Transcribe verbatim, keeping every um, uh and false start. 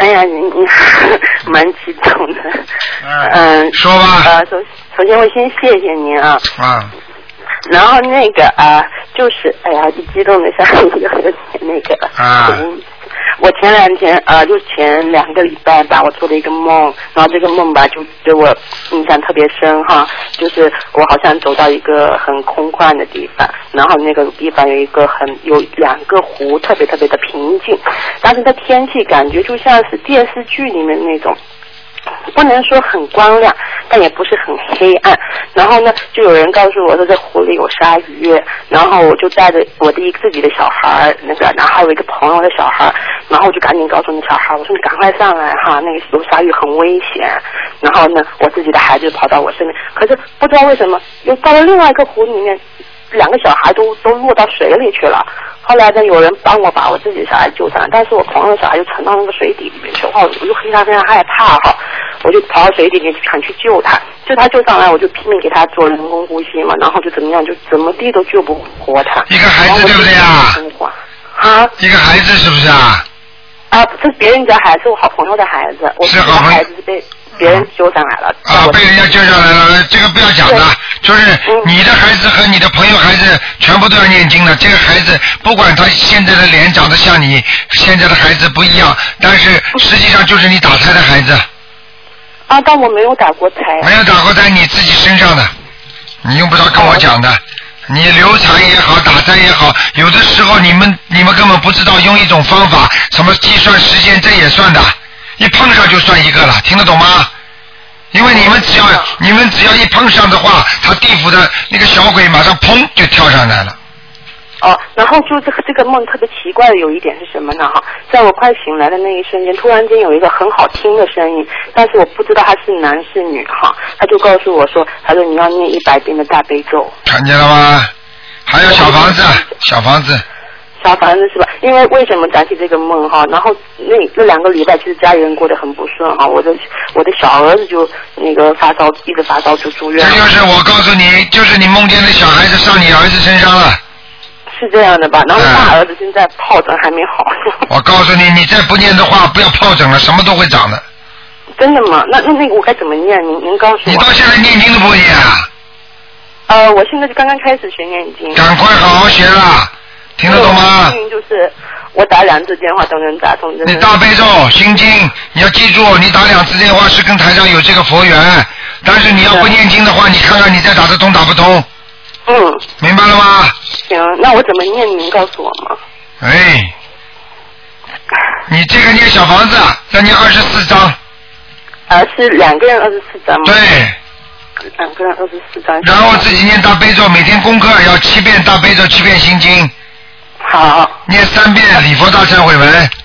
呀，你你蛮激动的。 嗯， 嗯说吧。 呃，首首先我先谢谢您啊。 啊。 然后那个啊，就是哎呀，一激动的像有点那个。 啊。 我前两天呃，就前两个礼拜吧，我做了一个梦，然后这个梦吧，就对我印象特别深哈。就是我好像走到一个很空旷的地方，然后那个地方有一个很有两个湖，特别特别的平静，但是这天气感觉就像是电视剧里面那种。不能说很光亮，但也不是很黑暗。然后呢，就有人告诉我说这湖里有鲨鱼，然后我就带着我的一个自己的小孩，那个，然后还有一个朋友的小孩，然后我就赶紧告诉那小孩，我说你赶快上来哈，那个有鲨鱼很危险。然后呢，我自己的孩子跑到我身边，可是不知道为什么又到了另外一个湖里面，两个小孩都都落到水里去了。后来呢，有人帮我把我自己的小孩救上来，但是我朋友的小孩就沉到那个水底里面去，哇，我就非常非常害怕哈，我就跑到水底里面去想去救他，救他救上来，我就拼命给他做人工呼吸嘛，然后就怎么样，就怎么地都救不活他。 一个孩子对不对啊？ 啊？ 一个孩子是不是啊？ 啊，这是别人家孩子，我好朋友的孩子，我自己的孩子是被别人救上来了。 啊，被人家救上来了，这个不要讲的，就是你的孩子和你的朋友孩子全部都要念经的。这个孩子不管他现在的脸长得像你现在的孩子不一样，但是实际上就是你打胎的孩子。 啊，但我没有打过胎。 没有打过胎，你自己身上的，你用不着跟我讲的。你流产也好，打胎也好，有的时候你们你们根本不知道用一种方法，什么计算时间，这也算的，一碰上就算一个了，听得懂吗？因为你们只要你们只要一碰上的话，他地府的那个小鬼马上砰就跳上来了。 哦，然后就这个这个梦特别奇怪的有一点是什么呢？哈，在我快醒来的那一瞬间，突然间有一个很好听的声音，但是我不知道他是男是女哈，他就告诉我说，他说你要念一百遍的大悲咒。 看见了吗？还有小房子，小房子。 小房子是吧？因为为什么讲起这个梦哈？然后那那两个礼拜，其实家里人过得很不顺哈。我的我的小儿子就那个发烧，一直发烧就住院。 这就是我告诉你，就是你梦见的小孩子上你儿子身上了。 是这样的吧？然后大儿子现在疱疹还没好。 我告诉你，你再不念的话，不要疱疹了，什么都会长的。 真的吗？那那那个我该怎么念？您您告诉我。 你到现在念经都不念啊？ 呃，我现在就刚刚开始学念经。 赶快好好学啦，听得懂吗？ 幸运就是我打两次电话都能打通。 你大悲咒、心经，你要记住，你打两次电话是跟台上有这个佛缘，但是你要不念经的话，你看看你再打得通打不通。 嗯， 明白了吗？ 行，那我怎么念？您告诉我吗？ 哎，你这个念小房子要念二十四章。 啊，是两个人二十四章吗？ 对。 两个人二十四章。 然后自己念大悲咒，每天功课要七遍大悲咒，七遍心经。 好。 念三遍礼佛大忏悔文。